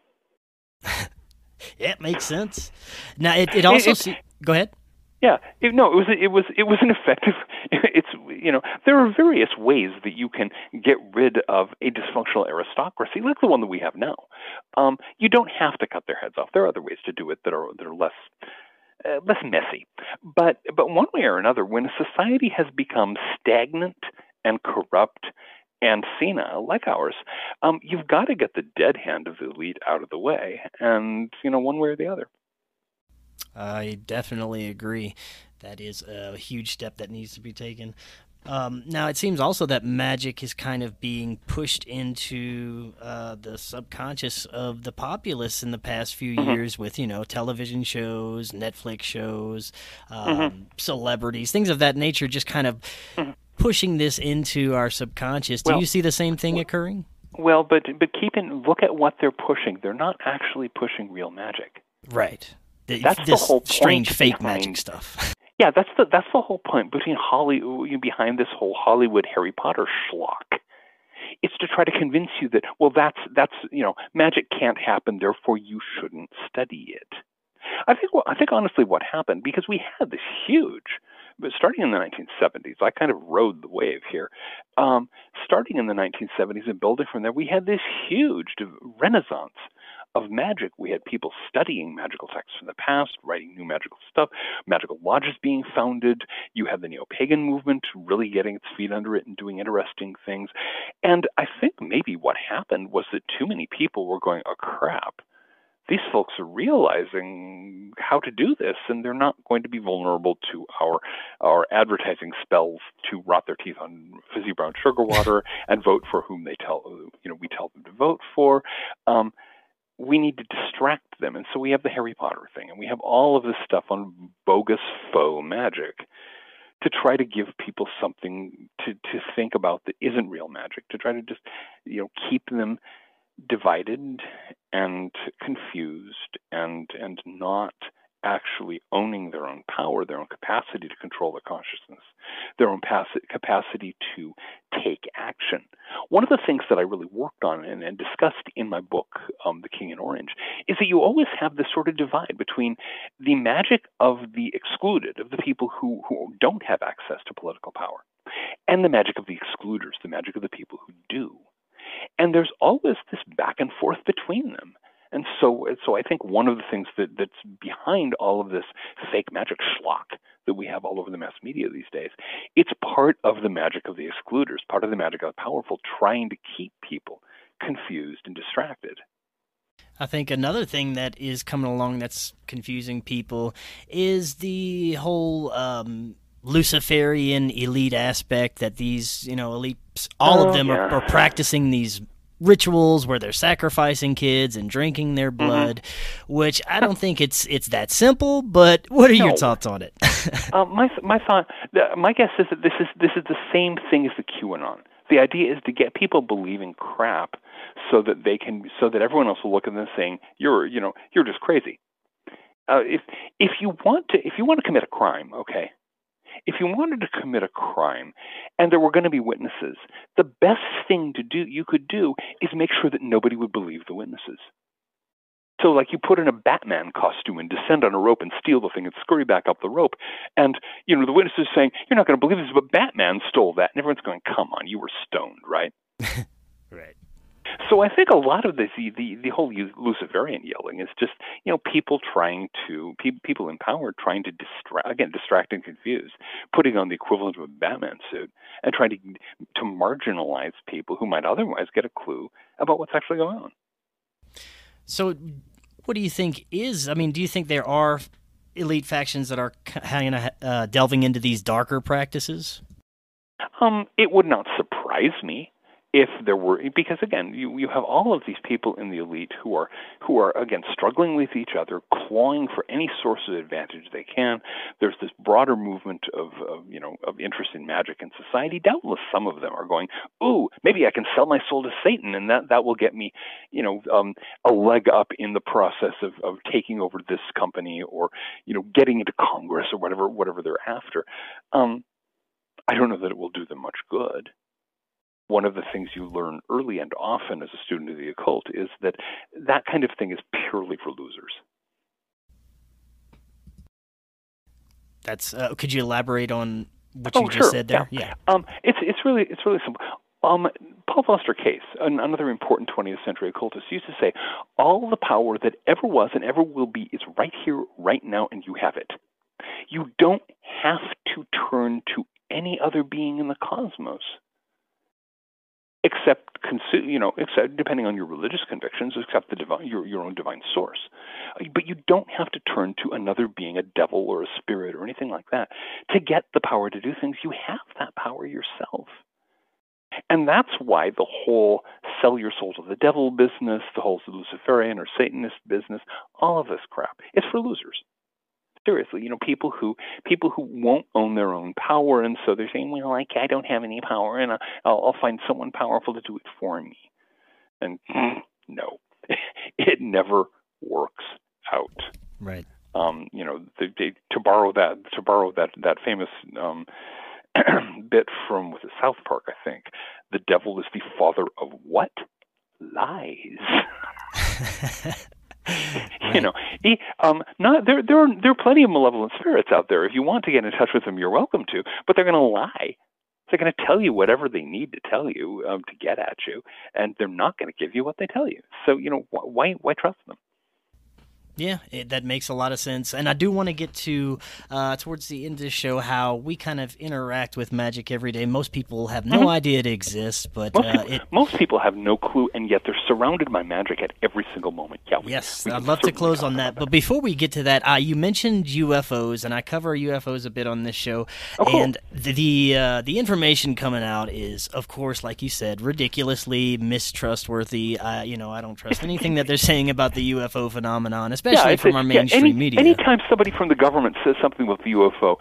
Yeah, it makes sense. Now, it also go ahead. Yeah, it was an effective. It's there are various ways that you can get rid of a dysfunctional aristocracy like the one that we have now. You don't have to cut their heads off. There are other ways to do it that are less messy. But one way or another, when a society has become stagnant and corrupt and senile like ours, you've got to get the dead hand of the elite out of the way, and one way or the other. I definitely agree. That is a huge step that needs to be taken. Now, it seems also that magic is kind of being pushed into the subconscious of the populace in the past few Hmm. years with, television shows, Netflix shows, Hmm. celebrities, things of that nature, just kind of Hmm. pushing this into our subconscious. Do you Well, see the same thing occurring? well, but look at what they're pushing. They're not actually pushing real magic. Right. That's the This whole strange point fake magic behind. stuff. Yeah, that's the whole point behind this whole Hollywood Harry Potter schlock. It's to try to convince you that, well, that's magic can't happen, therefore you shouldn't study it. I think honestly what happened, because we had this huge, but starting in the 1970s, I kind of rode the wave here. Starting in the 1970s and building from there, we had this huge renaissance of magic. We had people studying magical texts from the past, writing new magical stuff, magical lodges being founded. You had the neo-pagan movement really getting its feet under it and doing interesting things. And I think maybe what happened was that too many people were going, oh crap, these folks are realizing how to do this, and they're not going to be vulnerable to our advertising spells to rot their teeth on fizzy brown sugar water and vote for whom we tell them to vote for. Um, we need to distract them. And so we have the Harry Potter thing, and we have all of this stuff on bogus faux magic to try to give people something to think about that isn't real magic, to try to just, keep them divided and confused and not actually owning their own power, their own capacity to control their consciousness, their own capacity to take action. One of the things that I really worked on and discussed in my book, The King in Orange, is that you always have this sort of divide between the magic of the excluded, of the people who don't have access to political power, and the magic of the excluders, the magic of the people who do. And there's always this back and forth between them. And so I think one of the things that's behind all of this fake magic schlock that we have all over the mass media these days, it's part of the magic of the excluders, part of the magic of the powerful, trying to keep people confused and distracted. I think another thing that is coming along that's confusing people is the whole Luciferian elite aspect, that these, elites, all of them are practicing these rituals where they're sacrificing kids and drinking their blood, which I don't think it's that simple. But what are your thoughts on it? My guess is that this is the same thing as the QAnon. The idea is to get people believing crap so that everyone else will look at them saying you're just crazy. If you want to commit a crime, okay. If you wanted to commit a crime and there were going to be witnesses, the best thing you could do is make sure that nobody would believe the witnesses. So like you put in a Batman costume and descend on a rope and steal the thing and scurry back up the rope. And, the witnesses saying, you're not going to believe this, but Batman stole that. And everyone's going, come on, you were stoned, right? Right. So I think a lot of this, the whole Luciferian yelling is just, people people in power trying to distract and confuse, putting on the equivalent of a Batman suit and trying to marginalize people who might otherwise get a clue about what's actually going on. So what do you think do you think there are elite factions that are kind of delving into these darker practices? It would not surprise me if there were, because again, you have all of these people in the elite who are again struggling with each other, clawing for any source of advantage they can. There's this broader movement of interest in magic in society. Doubtless some of them are going, ooh, maybe I can sell my soul to Satan, and that will get me, a leg up in the process of taking over this company, or getting into Congress, or whatever they're after. I don't know that it will do them much good. One of the things you learn early and often as a student of the occult is that kind of thing is purely for losers. That's. Could you elaborate on what you just said there? Yeah. It's really simple. Paul Foster Case, another important 20th century occultist, used to say, all the power that ever was and ever will be is right here, right now, and you have it. You don't have to turn to any other being in the cosmos. Except depending on your religious convictions, except the divine, your own divine source. But you don't have to turn to another being, a devil or a spirit or anything like that, to get the power to do things. You have that power yourself. And that's why the whole sell your soul to the devil business, the whole Luciferian or Satanist business, all of this crap, it's for losers. Seriously, people who won't own their own power, and so they're saying, well, I don't have any power, and I'll find someone powerful to do it for me. And no, it never works out. Right. To borrow that famous bit from South Park, I think, the devil is the father of what? Lies. There are plenty of malevolent spirits out there. If you want to get in touch with them, you're welcome to, but they're going to lie. They're going to tell you whatever they need to tell you to get at you, and they're not going to give you what they tell you. So, why trust them? Yeah, that makes a lot of sense. And I do want to get to, towards the end of the show, how we kind of interact with magic every day. Most people have no idea it exists, but most people have no clue, and yet they're surrounded by magic at every single moment. Yeah, yes, I'd love to close on that. But before we get to that, you mentioned UFOs, and I cover UFOs a bit on this show. Oh, cool. And the information coming out is, of course, like you said, ridiculously mistrustworthy. I don't trust anything that they're saying about the UFO phenomenon, especially from our mainstream media. Anytime somebody from the government says something with the UFOs,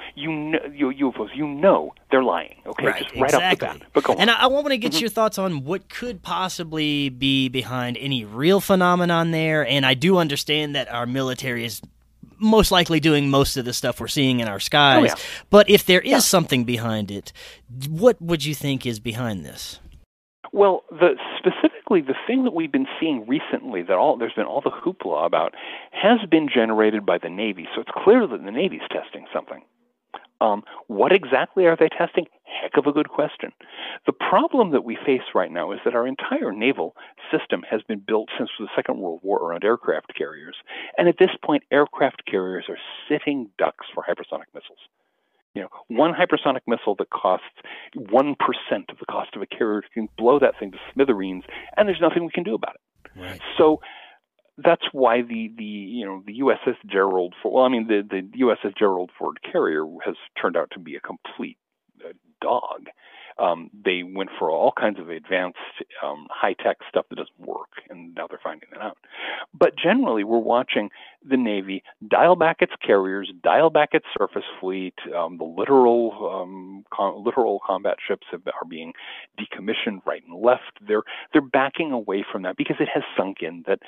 they're lying. Okay, right, just right exactly. off the bat. But go on. And I want to get your thoughts on what could possibly be behind any real phenomenon there. And I do understand that our military is most likely doing most of the stuff we're seeing in our skies. Oh, yeah. But if there is something behind it, what would you think is behind this? Well, specifically the thing that we've been seeing recently that there's been all the hoopla about has been generated by the Navy. So it's clear that the Navy's testing something. What exactly are they testing? Heck of a good question. The problem that we face right now is that our entire naval system has been built since the Second World War around aircraft carriers. And at this point, aircraft carriers are sitting ducks for hypersonic missiles. One hypersonic missile that costs 1% of the cost of a carrier can blow that thing to smithereens, and there's nothing we can do about it. Right. So that's why the USS Gerald Ford, the USS Gerald Ford carrier has turned out to be a complete dog. They went for all kinds of advanced high-tech stuff that doesn't work, and now they're finding that out. But generally, we're watching the Navy dial back its carriers, dial back its surface fleet. The literal combat ships are being decommissioned right and left. They're backing away from that because it has sunk in that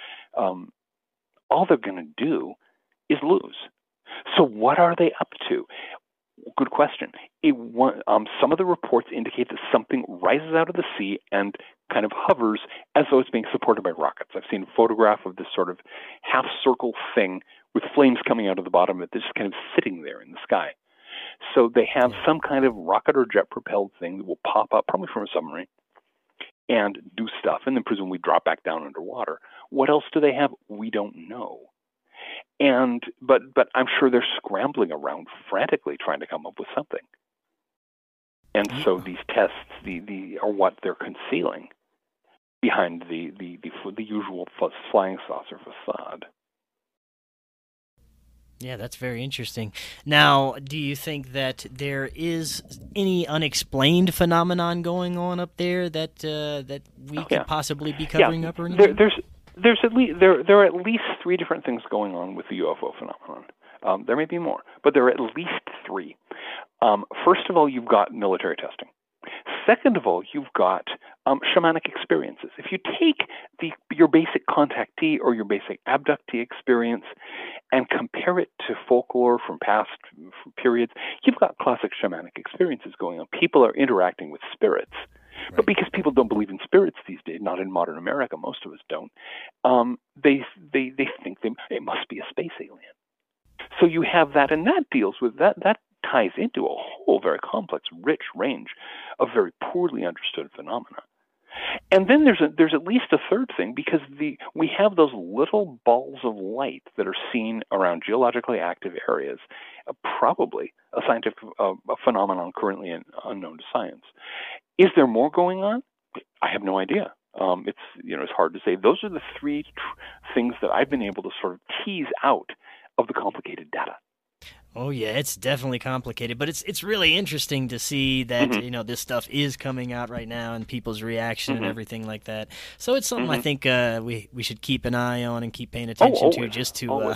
all they're going to do is lose. So what are they up to? Good question. Some of the reports indicate that something rises out of the sea and kind of hovers as though it's being supported by rockets. I've seen a photograph of this sort of half-circle thing with flames coming out of the bottom of it that's just kind of sitting there in the sky. So they have some kind of rocket or jet-propelled thing that will pop up, probably from a submarine, and do stuff, and then presumably drop back down underwater. What else do they have? We don't know. But I'm sure they're scrambling around frantically trying to come up with something. And so these tests are what they're concealing behind the usual flying saucer facade. Yeah, that's very interesting. Now, do you think that there is any unexplained phenomenon going on up there that we could possibly be covering up or anything? There are at least three different things going on with the UFO phenomenon. There may be more, but there are at least three. First of all, you've got military testing. Second of all, you've got shamanic experiences. If you take your basic contactee or your basic abductee experience and compare it to folklore from past periods, you've got classic shamanic experiences going on. People are interacting with spirits. Right. But because people don't believe in spirits these days, not in modern America, most of us don't, they think it must be a space alien. So you have that, and that deals with that ties into a whole very complex, rich range of very poorly understood phenomena. And then there's at least a third thing, because we have those little balls of light that are seen around geologically active areas, probably a scientific phenomenon currently unknown to science. Is there more going on? I have no idea. It's hard to say. Those are the three things that I've been able to sort of tease out of the complicated data. Oh yeah, it's definitely complicated, but it's really interesting to see that this stuff is coming out right now and people's reaction and everything like that. So it's something I think we should keep an eye on and keep paying attention to, just to.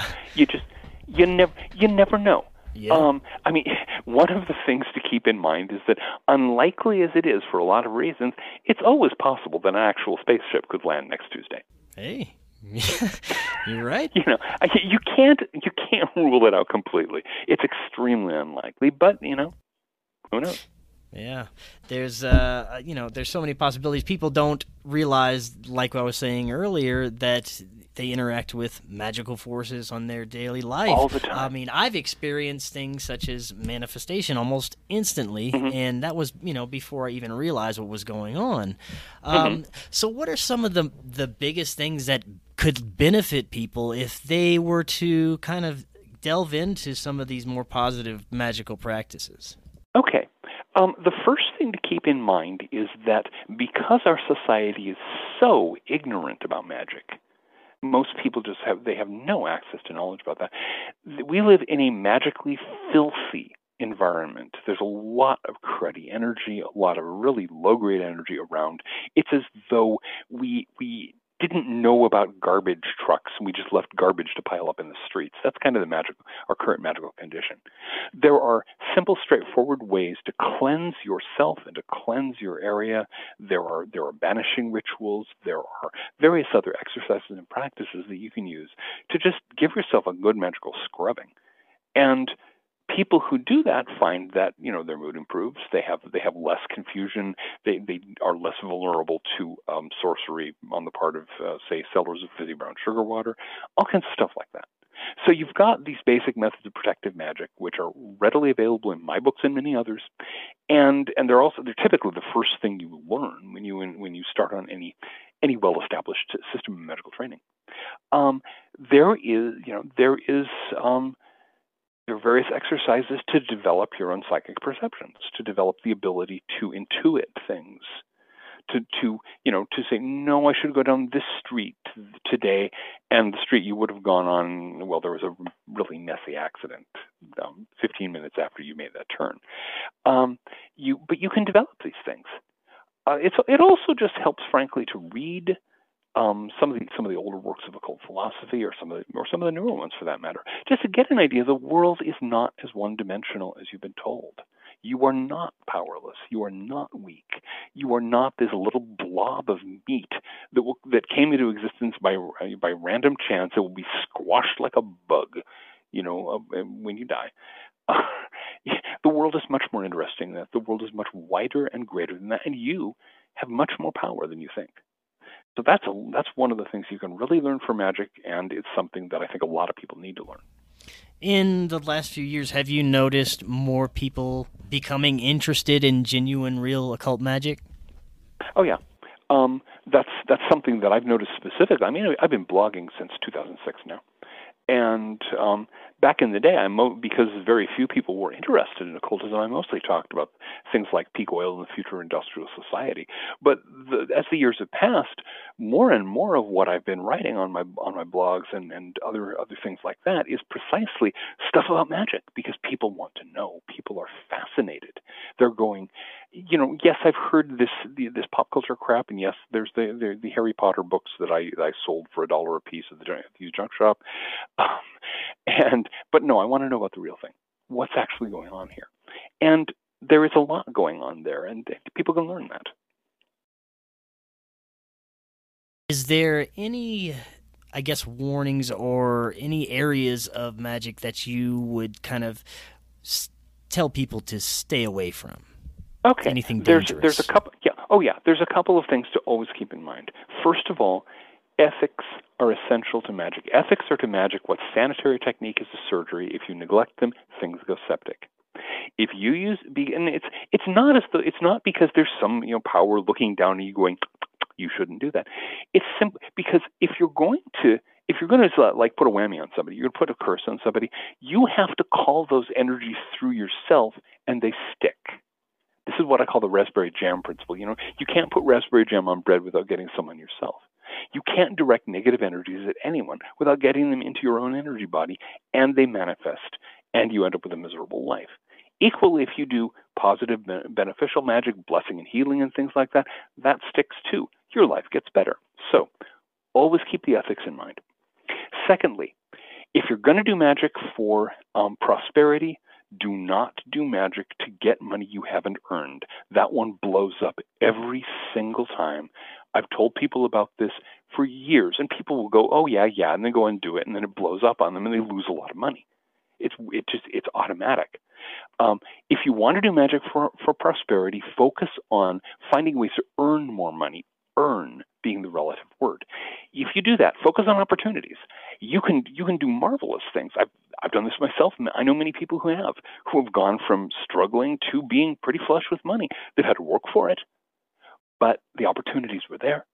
You never know. Yeah. One of the things to keep in mind is that, unlikely as it is for a lot of reasons, it's always possible that an actual spaceship could land next Tuesday. Hey. You're right. You can't rule it out completely. It's extremely unlikely, but who knows? Yeah, there's so many possibilities. People don't realize, like I was saying earlier, that they interact with magical forces on their daily life. All the time. I've experienced things such as manifestation almost instantly, and that was, before I even realized what was going on. So what are some of the biggest things that could benefit people if they were to kind of delve into some of these more positive magical practices? Okay. The first thing to keep in mind is that because our society is so ignorant about magic, most people they have no access to knowledge about that. We live in a magically filthy environment. There's a lot of cruddy energy, a lot of really low-grade energy around. It's as though we didn't know about garbage trucks and we just left garbage to pile up in the streets. That's kind of our current magical condition. There are simple, straightforward ways to cleanse yourself and to cleanse your area. There are banishing rituals. There are various other exercises and practices that you can use to just give yourself a good magical scrubbing. And people who do that find that their mood improves. They have less confusion. They are less vulnerable to sorcery on the part of say sellers of fizzy brown sugar water, all kinds of stuff like that. So you've got these basic methods of protective magic, which are readily available in my books and many others, and they're typically the first thing you learn when you start on any well-established system of medical training. There are various exercises to develop your own psychic perceptions, to develop the ability to intuit things, to say, no, I should go down this street today, and the street you would have gone on, well, there was a really messy accident 15 minutes after you made that turn. But you can develop these things. It also just helps, frankly, to read some of the older works of occult philosophy, or some of the newer ones for that matter, just to get an idea. The world is not as one-dimensional as you've been told. You are not powerless. You are not weak. You are not this little blob of meat that came into existence by random chance. It will be squashed like a bug, when you die. The world is much more interesting than that. The world is much wider and greater than that, and you have much more power than you think. So that's one of the things you can really learn from magic, and it's something that I think a lot of people need to learn. In the last few years, have you noticed more people becoming interested in genuine, real occult magic? Oh, yeah. That's something that I've noticed specifically. I mean, I've been blogging since 2006 now. And back in the day, because very few people were interested in occultism, I mostly talked about things like peak oil and the future industrial society. But as the years have passed, more and more of what I've been writing on my blogs and other things like that is precisely stuff about magic, because people want to know. People are fascinated. They're going, yes, I've heard this pop culture crap, and yes, there's the Harry Potter books that I sold for $1 a piece at the used junk shop. But no, I want to know about the real thing. What's actually going on here? And there is a lot going on there, and people can learn that. Is there any, I guess, warnings or any areas of magic that you would kind of tell people to stay away from? Okay. Anything dangerous? There's a couple. Yeah. Oh, yeah. There's a couple of things to always keep in mind. First of all, ethics are essential to magic. Ethics are to magic what sanitary technique is to surgery. If you neglect them, things go septic. If you use, and it's not because there's some power looking down at you going, you shouldn't do that. It's simple because if you're going to like put a whammy on somebody, you're going to put a curse on somebody, you have to call those energies through yourself, and they stick. This is what I call the raspberry jam principle. You can't put raspberry jam on bread without getting some on yourself. You can't direct negative energies at anyone without getting them into your own energy body, and they manifest, and you end up with a miserable life. Equally, if you do positive, beneficial magic, blessing and healing and things like that, that sticks too. Your life gets better. So always keep the ethics in mind. Secondly, if you're going to do magic for prosperity, do not do magic to get money you haven't earned. That one blows up every single time. I've told people about this for years, and people will go, oh, yeah, and then go and do it, and then it blows up on them, and they lose a lot of money. It's automatic. If you want to do magic for prosperity, focus on finding ways to earn more money. Earn being the relative word. If you do that, focus on opportunities. You can do marvelous things. I've done this myself. I know many people who have gone from struggling to being pretty flush with money. They've had to work for it, but the opportunities were there.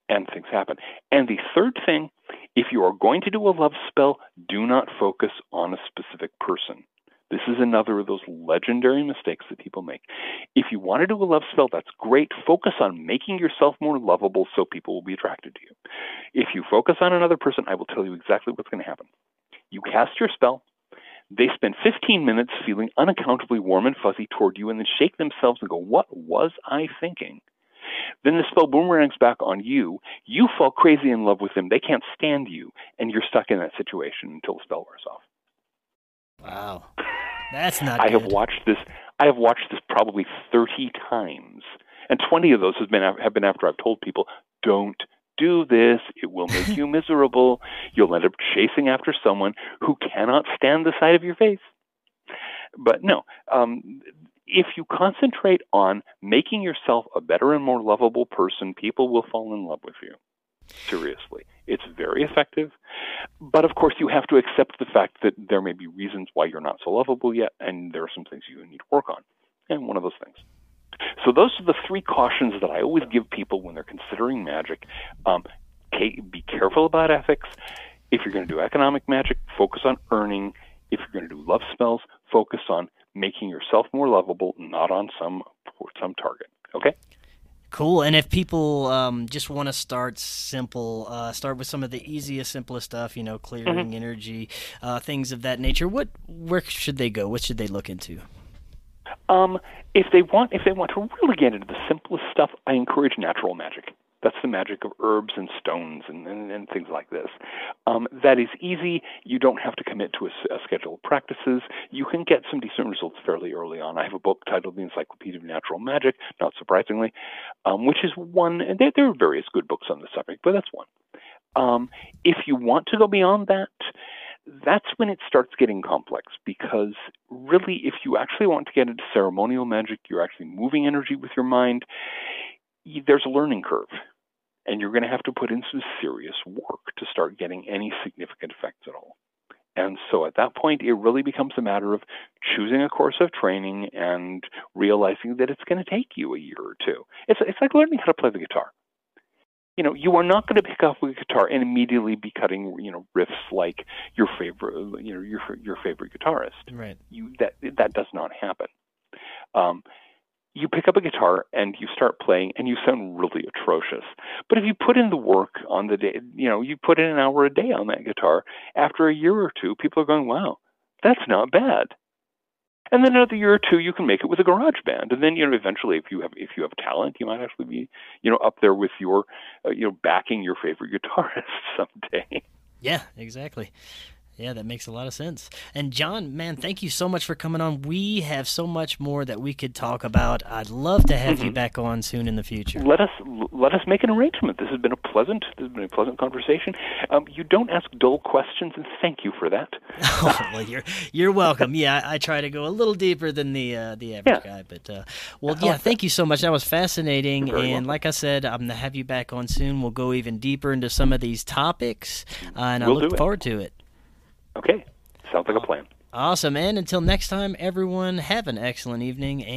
and things happen. And the third thing, if you are going to do a love spell, do not focus on a specific person. This is another of those legendary mistakes that people make. If you want to do a love spell, that's great. Focus on making yourself more lovable so people will be attracted to you. If you focus on another person, I will tell you exactly what's going to happen. You cast your spell. They spend 15 minutes feeling unaccountably warm and fuzzy toward you and then shake themselves and go, what was I thinking? Then the spell boomerangs back on you. You fall crazy in love with them. They can't stand you, and you're stuck in that situation until the spell wears off. Wow. That's not I good. have watched this probably 30 times, and 20 of those have been after I've told people, don't do this. It will make you miserable. You'll end up chasing after someone who cannot stand the sight of your face. But no, if you concentrate on making yourself a better and more lovable person, people will fall in love with you. Seriously. It's very effective. But of course, you have to accept the fact that there may be reasons why you're not so lovable yet, and there are some things you need to work on. And one of those things. So those are the three cautions that I always give people when they're considering magic. Be careful about ethics. If you're going to do economic magic, focus on earning. If you're going to do love spells, focus on making yourself more lovable, not on some target. Okay? Cool. And if people just want to start simple, start with some of the easiest, simplest stuff, clearing energy, things of that nature, where should they go? What should they look into? If they want to really get into the simplest stuff, I encourage natural magic. That's the magic of herbs and stones and things like this. That is easy. You don't have to commit to a schedule of practices. You can get some decent results fairly early on. I have a book titled The Encyclopedia of Natural Magic, not surprisingly, which is one, and there are various good books on the subject, but that's one. If you want to go beyond that, that's when it starts getting complex, because really, if you actually want to get into ceremonial magic, you're actually moving energy with your mind, there's a learning curve. And you're going to have to put in some serious work to start getting any significant effects at all. And so at that point, it really becomes a matter of choosing a course of training and realizing that it's going to take you a year or two. It's like learning how to play the guitar. You are not going to pick up a guitar and immediately be cutting, riffs like your favorite, your favorite guitarist. Right. That does not happen. You pick up a guitar and you start playing and you sound really atrocious. But if you put in the work on the day, you put in an hour a day on that guitar, after a year or two, people are going, wow, that's not bad. And then another year or two, you can make it with a garage band. And then, eventually, if you have talent, you might actually be, up there with your, backing your favorite guitarist someday. Yeah, exactly. Yeah, that makes a lot of sense. And John, man, thank you so much for coming on. We have so much more that we could talk about. I'd love to have you back on soon in the future. Let us make an arrangement. This has been a pleasant conversation. You don't ask dull questions, and thank you for that. Oh, well, you're welcome. Yeah, I try to go a little deeper than the average guy, but thank you so much. That was fascinating. And welcome. Like I said, I'm gonna have you back on soon. We'll go even deeper into some of these topics, and I look forward to it. Okay. Sounds like a plan. Awesome. And until next time, everyone, have an excellent evening.